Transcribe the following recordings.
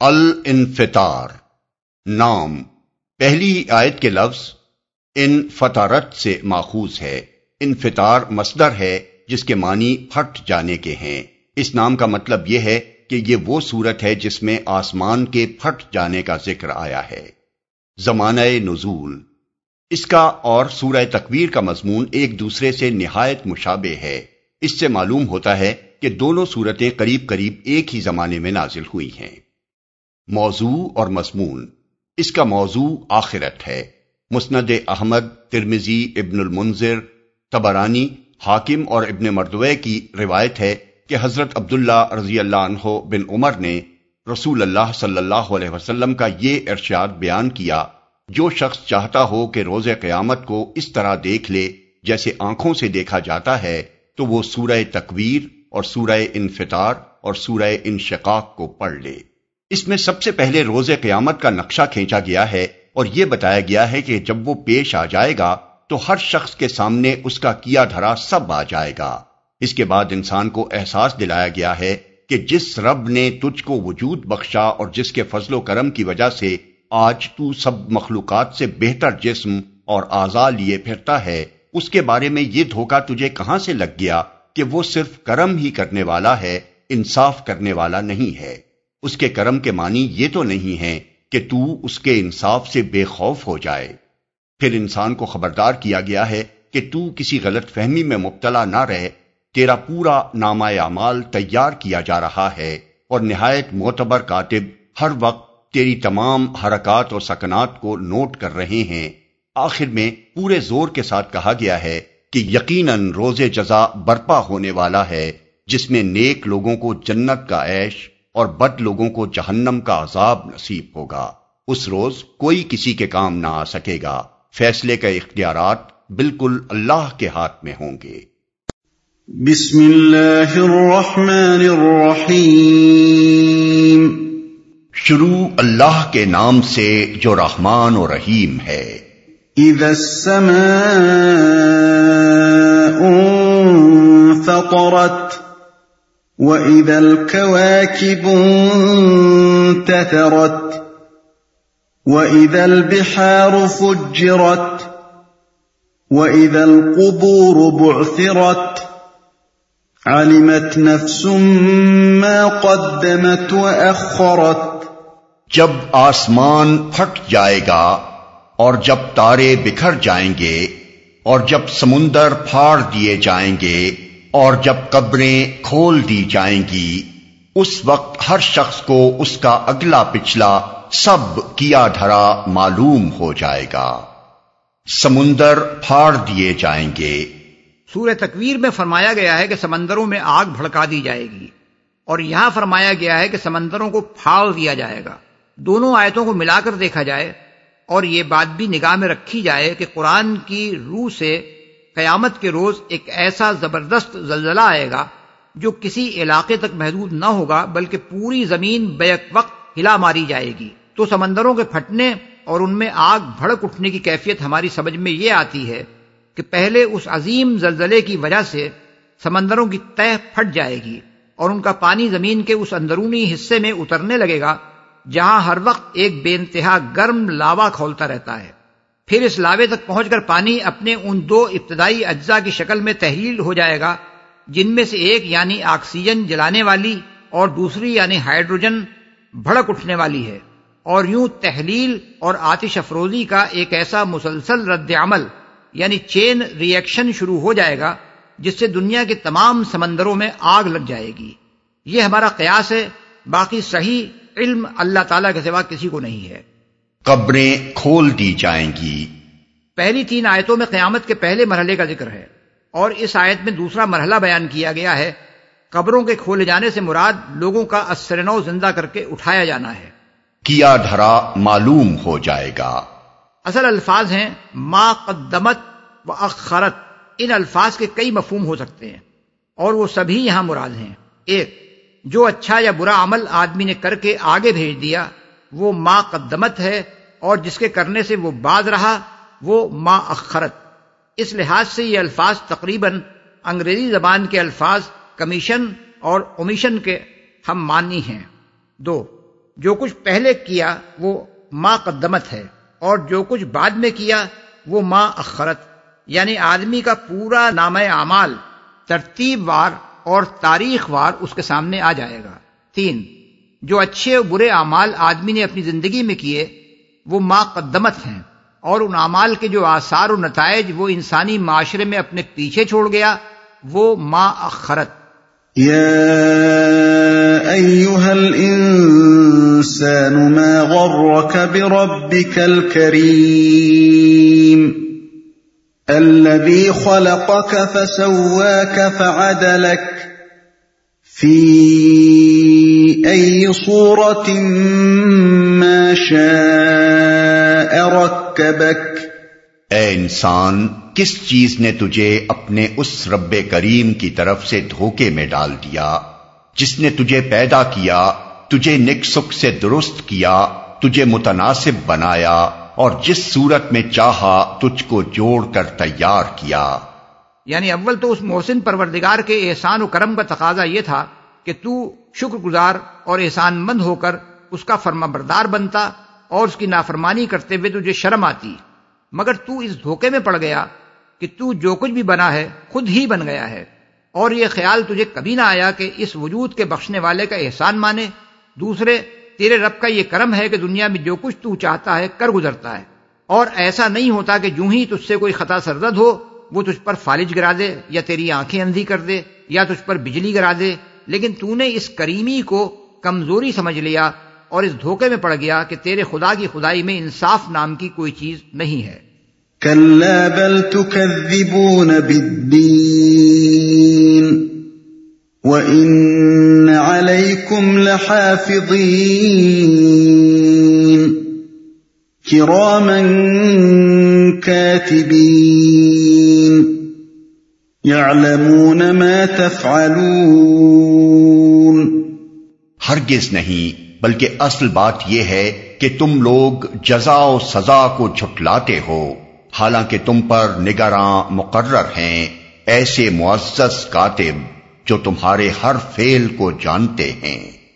الانفطار نام پہلی آیت کے لفظ انفطرت سے ماخوذ ہے۔ انفطار مصدر ہے جس کے معنی پھٹ جانے کے ہیں۔ اس نام کا مطلب یہ ہے کہ یہ وہ صورت ہے جس میں آسمان کے پھٹ جانے کا ذکر آیا ہے۔ زمانہ نزول اس کا اور سورہ تکویر کا مضمون ایک دوسرے سے نہایت مشابہ ہے۔ اس سے معلوم ہوتا ہے کہ دونوں صورتیں قریب قریب ایک ہی زمانے میں نازل ہوئی ہیں۔ موضوع اور مضمون اس کا موضوع آخرت ہے۔ مسند احمد، ترمذی، ابن المنذر، طبرانی، حاکم اور ابن مردوے کی روایت ہے کہ حضرت عبداللہ رضی اللہ عنہ بن عمر نے رسول اللہ صلی اللہ علیہ وسلم کا یہ ارشاد بیان کیا، جو شخص چاہتا ہو کہ روز قیامت کو اس طرح دیکھ لے جیسے آنکھوں سے دیکھا جاتا ہے تو وہ سورہ تکویر اور سورہ انفطار اور سورہ انشقاق کو پڑھ لے۔ اس میں سب سے پہلے روز قیامت کا نقشہ کھینچا گیا ہے اور یہ بتایا گیا ہے کہ جب وہ پیش آ جائے گا تو ہر شخص کے سامنے اس کا کیا دھرا سب آ جائے گا۔ اس کے بعد انسان کو احساس دلایا گیا ہے کہ جس رب نے تجھ کو وجود بخشا اور جس کے فضل و کرم کی وجہ سے آج تو سب مخلوقات سے بہتر جسم اور اعضاء لیے پھرتا ہے، اس کے بارے میں یہ دھوکہ تجھے کہاں سے لگ گیا کہ وہ صرف کرم ہی کرنے والا ہے، انصاف کرنے والا نہیں ہے۔ اس کے کرم کے معنی یہ تو نہیں ہے کہ تو اس کے انصاف سے بے خوف ہو جائے۔ پھر انسان کو خبردار کیا گیا ہے کہ تو کسی غلط فہمی میں مبتلا نہ رہے، تیرا پورا نامہ اعمال تیار کیا جا رہا ہے اور نہایت معتبر کاتب ہر وقت تیری تمام حرکات اور سکنات کو نوٹ کر رہے ہیں۔ آخر میں پورے زور کے ساتھ کہا گیا ہے کہ یقیناً روز جزا برپا ہونے والا ہے، جس میں نیک لوگوں کو جنت کا عیش اور بد لوگوں کو جہنم کا عذاب نصیب ہوگا۔ اس روز کوئی کسی کے کام نہ آ سکے گا۔ فیصلے کا اختیارات بالکل اللہ کے ہاتھ میں ہوں گے۔ بسم اللہ الرحمن الرحیم۔ شروع اللہ کے نام سے جو رحمان و رحیم ہے۔ اذا السماء انفطرت وَإِذَا الْكَوَاكِبُ انتَثَرَتْ وَإِذَا الْبِحَارُ فُجِّرَتْ وَإِذَا الْقُبُورُ بُعْثِرَتْ عَلِمَتْ نَفْسٌ مَّا قَدَّمَتْ وَأَخَّرَتْ جب آسمان پھٹ جائے گا اور جب تارے بکھر جائیں گے اور جب سمندر پھاڑ دیے جائیں گے اور جب قبریں کھول دی جائیں گی، اس وقت ہر شخص کو اس کا اگلا پچھلا سب کیا دھرا معلوم ہو جائے گا۔ سمندر پھاڑ دیے جائیں گے۔ سورہ تکویر میں فرمایا گیا ہے کہ سمندروں میں آگ بھڑکا دی جائے گی، اور یہاں فرمایا گیا ہے کہ سمندروں کو پھاڑ دیا جائے گا۔ دونوں آیتوں کو ملا کر دیکھا جائے اور یہ بات بھی نگاہ میں رکھی جائے کہ قرآن کی روح سے قیامت کے روز ایک ایسا زبردست زلزلہ آئے گا جو کسی علاقے تک محدود نہ ہوگا بلکہ پوری زمین بیک وقت ہلا ماری جائے گی۔ تو سمندروں کے پھٹنے اور ان میں آگ بھڑک اٹھنے کی کیفیت ہماری سمجھ میں یہ آتی ہے کہ پہلے اس عظیم زلزلے کی وجہ سے سمندروں کی تہہ پھٹ جائے گی اور ان کا پانی زمین کے اس اندرونی حصے میں اترنے لگے گا جہاں ہر وقت ایک بے انتہا گرم لاوا کھولتا رہتا ہے۔ پھر اس لاوے تک پہنچ کر پانی اپنے ان دو ابتدائی اجزاء کی شکل میں تحلیل ہو جائے گا، جن میں سے ایک یعنی آکسیجن جلانے والی اور دوسری یعنی ہائیڈروجن بھڑک اٹھنے والی ہے، اور یوں تحلیل اور آتش افروزی کا ایک ایسا مسلسل رد عمل یعنی چین ری ایکشن شروع ہو جائے گا جس سے دنیا کے تمام سمندروں میں آگ لگ جائے گی۔ یہ ہمارا قیاس ہے، باقی صحیح علم اللہ تعالیٰ کے سوا کسی کو نہیں ہے۔ قبریں کھول دی جائیں گی۔ پہلی 3 آیتوں میں قیامت کے پہلے مرحلے کا ذکر ہے، اور اس آیت میں دوسرا مرحلہ بیان کیا گیا ہے۔ قبروں کے کھولے جانے سے مراد لوگوں کا ازسر نو زندہ کر کے اٹھایا جانا ہے۔ کیا دھرا معلوم ہو جائے گا۔ اصل الفاظ ہیں ما قدمت و اخرت۔ ان الفاظ کے کئی مفہوم ہو سکتے ہیں اور وہ سبھی یہاں مراد ہیں۔ ایک، جو اچھا یا برا عمل آدمی نے کر کے آگے بھیج دیا وہ ما قدمت ہے، اور جس کے کرنے سے وہ باز رہا وہ ما اخرت۔ اس لحاظ سے یہ الفاظ تقریباً انگریزی زبان کے الفاظ کمیشن اور اومیشن کے ہم معنی ہیں۔ 2، جو کچھ پہلے کیا وہ ما قدمت ہے، اور جو کچھ بعد میں کیا وہ ما اخرت، یعنی آدمی کا پورا نامہ اعمال ترتیب وار اور تاریخ وار اس کے سامنے آ جائے گا۔ 3، جو اچھے اور برے اعمال آدمی نے اپنی زندگی میں کیے وہ ما قدمت ہیں، اور ان اعمال کے جو آثار و نتائج وہ انسانی معاشرے میں اپنے پیچھے چھوڑ گیا وہ ما اخرت۔ یا ایھا الانسان ما غرک بربک الکریم الذی خلقک فسواک فعدلک فی ای صورت ما شاء رکبک۔ اے انسان، کس چیز نے تجھے اپنے اس رب کریم کی طرف سے دھوکے میں ڈال دیا جس نے تجھے پیدا کیا، تجھے نک سک سے درست کیا، تجھے متناسب بنایا اور جس صورت میں چاہا تجھ کو جوڑ کر تیار کیا۔ یعنی اول تو اس محسن پروردگار کے احسان و کرم کا تقاضا یہ تھا کہ تو شکر گزار اور احسان مند ہو کر اس کا فرما بردار بنتا اور اس کی نافرمانی کرتے ہوئے تجھے شرم آتی، مگر تو اس دھوکے میں پڑ گیا کہ تو جو کچھ بھی بنا ہے خود ہی بن گیا ہے، اور یہ خیال تجھے کبھی نہ آیا کہ اس وجود کے بخشنے والے کا احسان مانے۔ دوسرے، تیرے رب کا یہ کرم ہے کہ دنیا میں جو کچھ تو چاہتا ہے کر گزرتا ہے، اور ایسا نہیں ہوتا کہ جو ہی تجھ سے کوئی خطا سرزد ہو وہ تجھ پر فالج گرا دے یا تیری آنکھیں اندھی کر دے یا تجھ پر بجلی گرا دے، لیکن تو نے اس کریمی کو کمزوری سمجھ لیا اور اس دھوکے میں پڑ گیا کہ تیرے خدا کی خدائی میں انصاف نام کی کوئی چیز نہیں ہے۔ کلا بل تکذبون بالدین وَإِنَّ عَلَيْكُمْ لَحَافِظِينَ كِرَامًا كَاتِبِينَ يَعْلَمُونَ مَا تَفْعَلُونَ۔ ہرگز نہیں، بلکہ اصل بات یہ ہے کہ تم لوگ جزا و سزا کو جھٹلاتے ہو، حالانکہ تم پر نگراں مقرر ہیں ایسے معزز کاتب جو تمہارے ہر فعل کو جانتے ہیں۔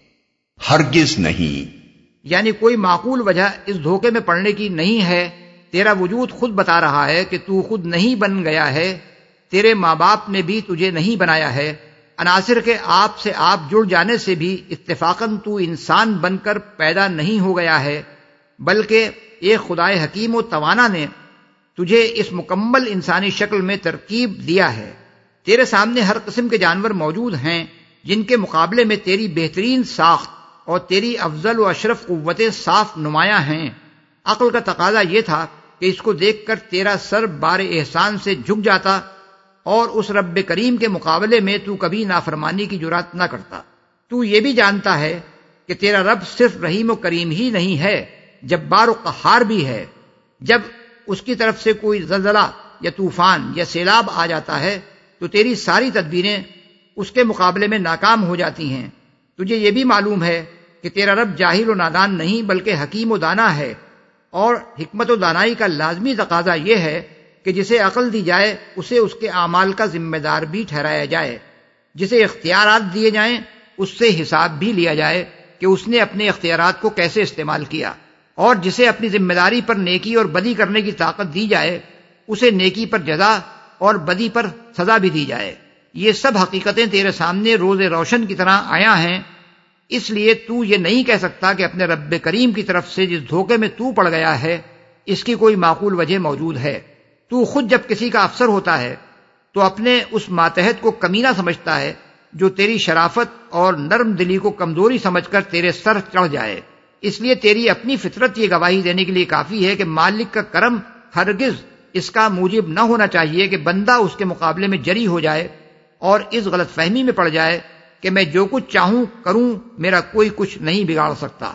ہرگز نہیں، یعنی کوئی معقول وجہ اس دھوکے میں پڑنے کی نہیں ہے۔ تیرا وجود خود بتا رہا ہے کہ تو خود نہیں بن گیا ہے، تیرے ماں باپ نے بھی تجھے نہیں بنایا ہے، عناصر کے آپ سے آپ جڑ جانے سے بھی اتفاقاً تو انسان بن کر پیدا نہیں ہو گیا ہے، بلکہ ایک خدائے حکیم و توانا نے تجھے اس مکمل انسانی شکل میں ترکیب دیا ہے۔ تیرے سامنے ہر قسم کے جانور موجود ہیں جن کے مقابلے میں تیری بہترین ساخت اور تیری افضل و اشرف قوتیں صاف نمایاں ہیں۔ عقل کا تقاضا یہ تھا کہ اس کو دیکھ کر تیرا سر بار احسان سے جھک جاتا اور اس رب کریم کے مقابلے میں تو کبھی نافرمانی کی جرات نہ کرتا۔ تو یہ بھی جانتا ہے کہ تیرا رب صرف رحیم و کریم ہی نہیں ہے، جبار و قہار بھی ہے۔ جب اس کی طرف سے کوئی زلزلہ یا طوفان یا سیلاب آ جاتا ہے تو تیری ساری تدبیریں اس کے مقابلے میں ناکام ہو جاتی ہیں۔ تجھے یہ بھی معلوم ہے کہ تیرا رب جاہل و نادان نہیں بلکہ حکیم و دانا ہے، اور حکمت و دانائی کا لازمی تقاضا یہ ہے کہ جسے عقل دی جائے اسے اس کے اعمال کا ذمہ دار بھی ٹھہرایا جائے، جسے اختیارات دیے جائیں اس سے حساب بھی لیا جائے کہ اس نے اپنے اختیارات کو کیسے استعمال کیا، اور جسے اپنی ذمہ داری پر نیکی اور بدی کرنے کی طاقت دی جائے اسے نیکی پر جزا اور بدی پر سزا بھی دی جائے۔ یہ سب حقیقتیں تیرے سامنے روز روشن کی طرح آیا ہیں، اس لیے تو یہ نہیں کہہ سکتا کہ اپنے رب کریم کی طرف سے جس دھوکے میں تو پڑ گیا ہے اس کی کوئی معقول وجہ موجود ہے۔ تو خود جب کسی کا افسر ہوتا ہے تو اپنے اس ماتحت کو کمینہ سمجھتا ہے جو تیری شرافت اور نرم دلی کو کمزوری سمجھ کر تیرے سر چڑھ جائے۔ اس لیے تیری اپنی فطرت یہ گواہی دینے کے لیے کافی ہے کہ مالک کا کرم ہرگز اس کا موجب نہ ہونا چاہیے کہ بندہ اس کے مقابلے میں جری ہو جائے اور اس غلط فہمی میں پڑ جائے کہ میں جو کچھ چاہوں کروں میرا کوئی کچھ نہیں بگاڑ سکتا۔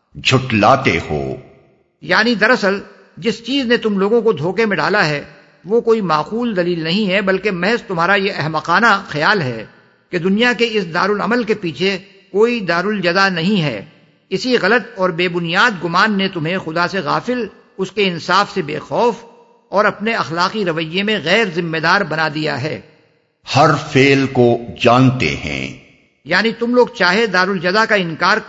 جھٹلاتے ہو، یعنی دراصل جس چیز نے تم لوگوں کو دھوکے میں ڈالا ہے وہ کوئی معقول دلیل نہیں ہے بلکہ محض تمہارا یہ احمقانہ خیال ہے کہ دنیا کے اس دارالعمل کے پیچھے کوئی دارالجزا نہیں ہے۔ اسی غلط اور بے بنیاد گمان نے تمہیں خدا سے غافل، اس کے انصاف سے بے خوف اور اپنے اخلاقی رویے میں غیر ذمہ دار بنا دیا ہے۔ ہر فعل کو جانتے ہیں، یعنی تم لوگ چاہے دارالجزا کا انکار کرو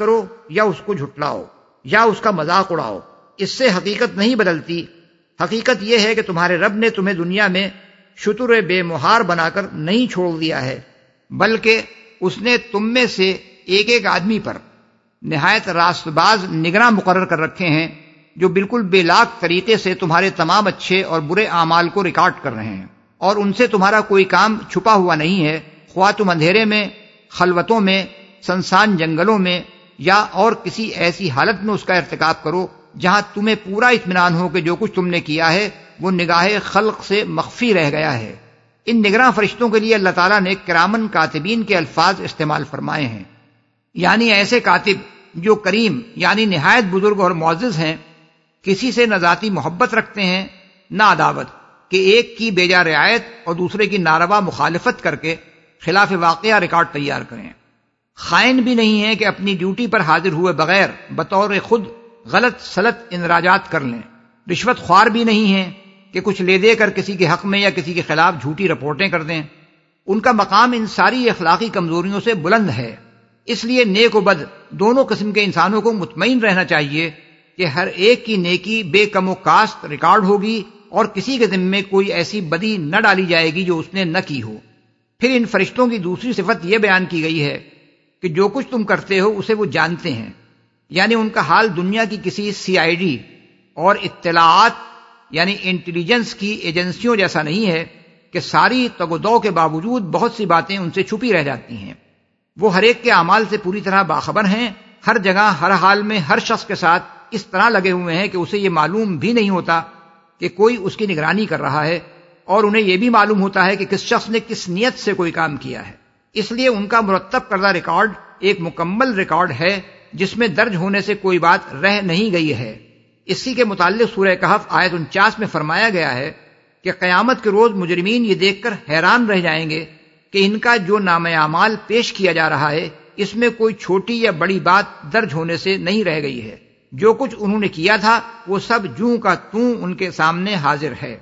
یا اس کو جھٹلاؤ یا اس کا مذاق اڑاؤ، اس سے حقیقت نہیں بدلتی۔ حقیقت یہ ہے کہ تمہارے رب نے تمہیں دنیا میں شتر بے مہار بنا کر نہیں چھوڑ دیا ہے، بلکہ اس نے تم میں سے ایک ایک آدمی پر نہایت راست باز نگراں مقرر کر رکھے ہیں، جو بالکل بے لاگ طریقے سے تمہارے تمام اچھے اور برے اعمال کو ریکارڈ کر رہے ہیں، اور ان سے تمہارا کوئی کام چھپا ہوا نہیں ہے، خواہ تم اندھیرے میں، خلوتوں میں، سنسان جنگلوں میں یا اور کسی ایسی حالت میں اس کا ارتکاب کرو جہاں تمہیں پورا اطمینان ہو کہ جو کچھ تم نے کیا ہے وہ نگاہ خلق سے مخفی رہ گیا ہے۔ ان نگراں فرشتوں کے لیے اللہ تعالیٰ نے کرامن کاتبین کے الفاظ استعمال فرمائے ہیں، یعنی ایسے کاتب جو کریم یعنی نہایت بزرگ اور معزز ہیں، کسی سے نہ ذاتی محبت رکھتے ہیں نہ عداوت، کہ ایک کی بیجا رعایت اور دوسرے کی ناروا مخالفت کر کے خلاف واقعہ ریکارڈ تیار کریں۔ خائن بھی نہیں ہے کہ اپنی ڈیوٹی پر حاضر ہوئے بغیر بطور خود غلط سلط اندراجات کر لیں۔ رشوت خوار بھی نہیں ہے کہ کچھ لے دے کر کسی کے حق میں یا کسی کے خلاف جھوٹی رپورٹیں کر دیں۔ ان کا مقام ان ساری اخلاقی کمزوریوں سے بلند ہے۔ اس لیے نیک و بد دونوں قسم کے انسانوں کو مطمئن رہنا چاہیے کہ ہر ایک کی نیکی بے کم و کاست ریکارڈ ہوگی اور کسی کے ذمے کوئی ایسی بدی نہ ڈالی جائے گی جو اس نے نہ کی ہو۔ پھر ان فرشتوں کی دوسری صفت یہ بیان کی گئی ہے کہ جو کچھ تم کرتے ہو اسے وہ جانتے ہیں، یعنی ان کا حال دنیا کی کسی CID اور اطلاعات یعنی انٹیلیجنس کی ایجنسیوں جیسا نہیں ہے کہ ساری تگ و دو کے باوجود بہت سی باتیں ان سے چھپی رہ جاتی ہیں۔ وہ ہر ایک کے اعمال سے پوری طرح باخبر ہیں، ہر جگہ ہر حال میں ہر شخص کے ساتھ اس طرح لگے ہوئے ہیں کہ اسے یہ معلوم بھی نہیں ہوتا کہ کوئی اس کی نگرانی کر رہا ہے، اور انہیں یہ بھی معلوم ہوتا ہے کہ کس شخص نے کس نیت سے کوئی کام کیا ہے۔ اس لیے ان کا مرتب کردہ ریکارڈ ایک مکمل ریکارڈ ہے جس میں درج ہونے سے کوئی بات رہ نہیں گئی ہے۔ اسی کے متعلق سورہ کہف آیت 49 میں فرمایا گیا ہے کہ قیامت کے روز مجرمین یہ دیکھ کر حیران رہ جائیں گے کہ ان کا جو نامہ اعمال پیش کیا جا رہا ہے اس میں کوئی چھوٹی یا بڑی بات درج ہونے سے نہیں رہ گئی ہے۔ جو کچھ انہوں نے کیا تھا وہ سب جوں کا توں ان کے سامنے حاضر ہے۔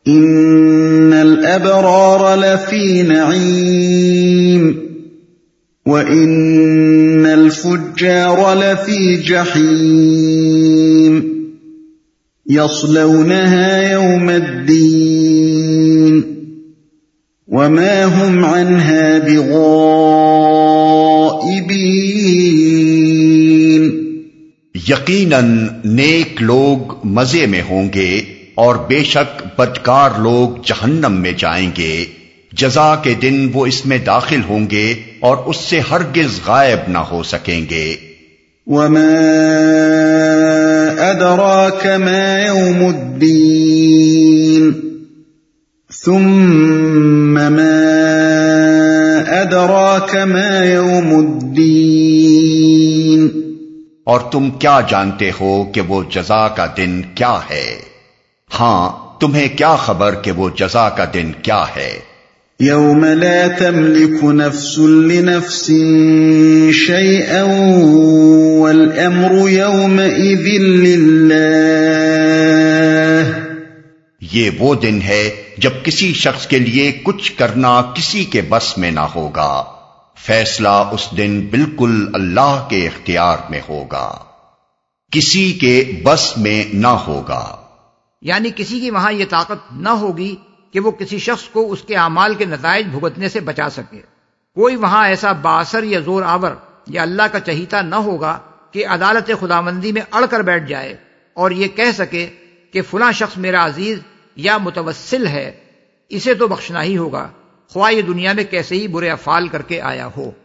ان الابرار لفی نعیم وان الفجار لفی جحیم يصلونها يوم الدين وما هم عنها بغائبين۔ یقیناً نیک لوگ مزے میں ہوں گے اور بے شک بدکار لوگ جہنم میں جائیں گے۔ جزا کے دن وہ اس میں داخل ہوں گے اور اس سے ہرگز غائب نہ ہو سکیں گے۔ وما أدراك ما يوم الدين ثم ما أدراك ما يوم الدين۔ اور تم کیا جانتے ہو کہ وہ جزا کا دن کیا ہے؟ ہاں تمہیں کیا خبر کہ وہ جزا کا دن کیا ہے؟ يوم لا تملك نفس لنفس شيئا والأمر يومئذ لله۔ یہ وہ دن ہے جب کسی شخص کے لیے کچھ کرنا کسی کے بس میں نہ ہوگا، فیصلہ اس دن بالکل اللہ کے اختیار میں ہوگا، کسی کے بس میں نہ ہوگا۔ یعنی کسی کی وہاں یہ طاقت نہ ہوگی کہ وہ کسی شخص کو اس کے اعمال کے نتائج بھگتنے سے بچا سکے۔ کوئی وہاں ایسا بااثر یا زور آور یا اللہ کا چہیتا نہ ہوگا کہ عدالت خداوندی میں اڑ کر بیٹھ جائے اور یہ کہہ سکے کہ فلاں شخص میرا عزیز یا متوسل ہے، اسے تو بخشنا ہی ہوگا، خواہ یہ دنیا میں کیسے ہی برے افعال کر کے آیا ہو۔